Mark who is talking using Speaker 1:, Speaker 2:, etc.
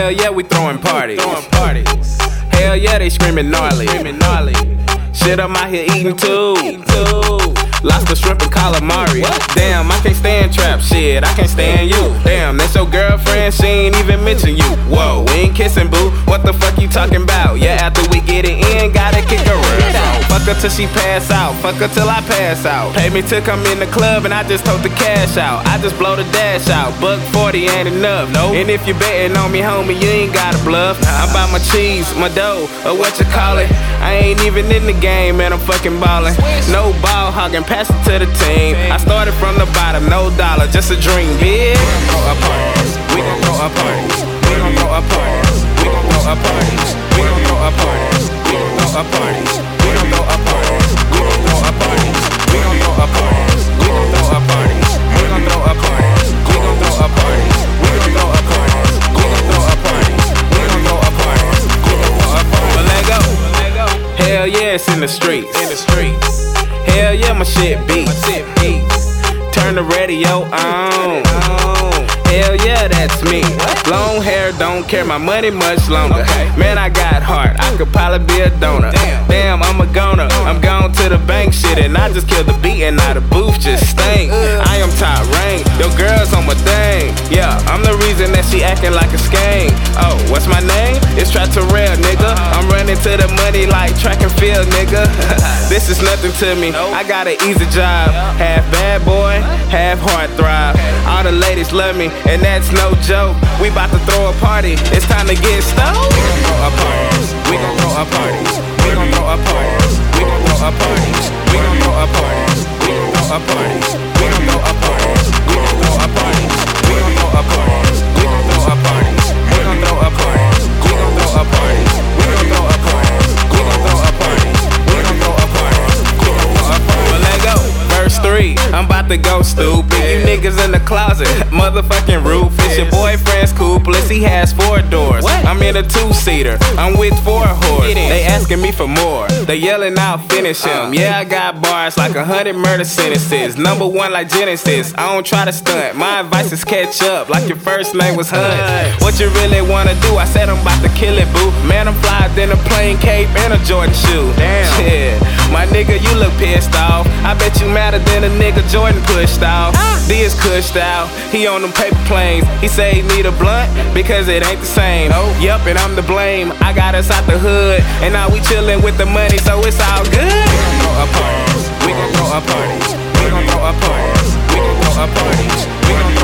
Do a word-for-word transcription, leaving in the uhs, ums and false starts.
Speaker 1: Hell yeah, we throwing parties. Hell yeah, they screaming gnarly. Shit, I'm out here eating too. Lobster, shrimp, and calamari. Damn, I can't stand trap shit, I can't stand you. Damn, that's your girlfriend, she ain't even mention you. Whoa, we ain't kissing, boo. What the fuck you talking about? Yeah, after we get it in, gotta kick her ass. Fuck her till she pass out, fuck her till I pass out. Pay me to come in the club and I just told the cash out. I just blow the dash out, buck forty ain't enough. No. And if you betting on me, homie, you ain't gotta bluff. I buy my cheese, my dough, or what you call it. I ain't even in the game, man, I'm fucking ballin'. No ball hogging, pass it to the team. I started from the bottom, no dollar, just a dream, bitch. We gon' throw up parties. We gon' throw up parties. We gon' throw up parties. We gon' throw up parties. We gon' throw up parties. We gon' throw up parties. We gon' throw up parties. We gon' throw up parties. We gon' throw up parties. We gon' throw up parties. We gon' throw up parties. We gon' throw up parties. We gon' throw up parties. We gon' throw up parties. We gon' throw up parties. But let go. Hell yeah, it's in the streets. In the streets. Hell yeah, my shit beats. Turn the radio on. Hell yeah, that's me. Long hair, don't care, my money much longer. Man, I got heart, I could probably be a donor. Damn, I'm a goner, I'm gone to the bank shit. And I just killed the beat and now the booth just stink. I am top rank, your girl's on my thing. Yeah, I'm the reason that she acting like a skank. Oh, what's my name? It's Trap Terrell, nigga. I'm running to the money like track and field, nigga. This is nothing to me, I got an easy job. Half bad boy, half heartthrob. All the ladies love me, and that's no joke. We bout to throw a party, it's time to get stoned. We gon' throw a parties, we gon' throw a parties. We gon' throw a parties, we gon' throw a parties. We gon' throw a parties, we gon' throw a parties. We gon' throw a parties, we gon' throw a parties. We gon' throw a parties, we gon' throw a parties. We gon' throw a parties, we gon' throw a parties. We gon' throw a parties, we gon' throw a parties. We gon' throw a parties, we gon' throw a parties. Well, let go. Verse three, I'm about to go stupid. You niggas in the closet, motherfucking roof. It's your boyfriend's couplets, he has four doors. I'm in a two-seater, I'm with four whores. They asking me for more, they yelling out finish him. Yeah, I got bars like a hundred murder sentences. Number one like Genesis, I don't try to stunt. My advice is catch up like your first name was Hunt. What you really wanna do? I said I'm about to kill it, boo. Man, I'm flyer than a plain cape and a Jordan shoe. Damn, yeah, my nigga, you look pissed off. I bet you madder than a nigga Jordan pushed off. D is cushed out, he on them paper planes. He say he need a blunt because it ain't the same. Oh, yup, and I'm to blame. I got us out the hood, and now we chillin' with the money, so it's all good. We gon' throw up parties, we gon' throw up parties. We gon' throw up parties, we gon' throw up parties. We gon'